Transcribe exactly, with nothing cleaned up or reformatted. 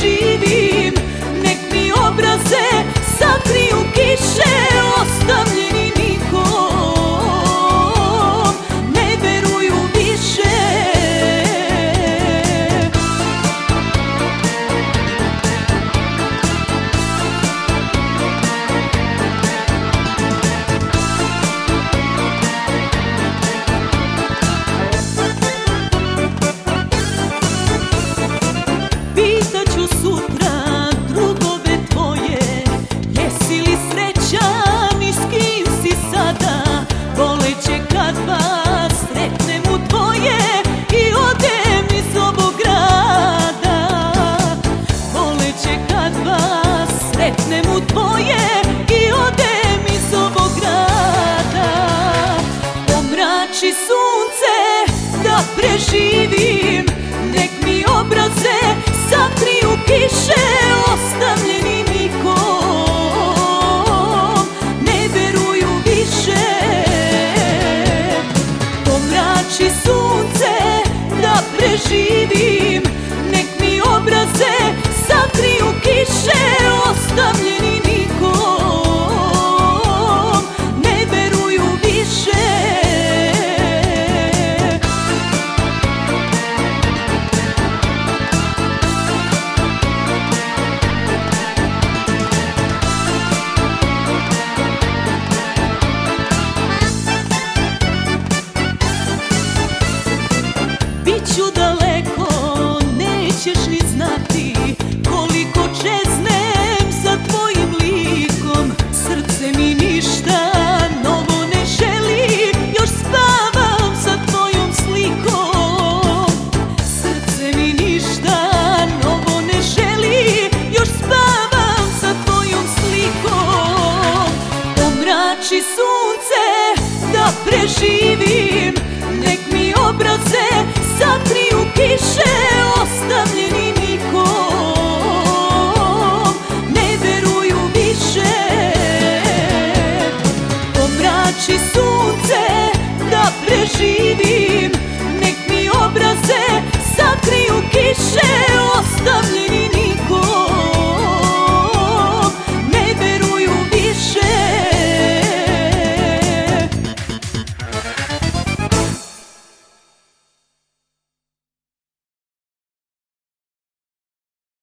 preživim. Nek mi obraze sakriju kiše, ostavljeni nikom ne veruju više. Pitaću sutra drugove tvoje, jesi li srećan i s kim si sada? Boleće kad vas sretnem u dvoje i odem iz ovog grada. Boleće kad vas sretnem u dvoje i odem iz ovog grada. Pomrači sunce da preživim, nek mi obraze sakriju kiše, ostavljeni nikom ne veruju više. Pomrači sunce da preživim, nek mi obraze sakriju kiše, ostavljeni nikom ne veruju više. Biću daleko, nećeš ni znati koliko čeznem za tvojim likom. Srce mi ništa novo ne želi, još spavam sa tvojom slikom. Srce mi ništa novo ne želi, još spavam sa tvojom slikom. Pomrači sunce da preživim, nek mi obraze sakriju kiše, ostavljeni nikom ne veruju više. Pomrači sunce da preživim, nek mi obraze sakriju kiše,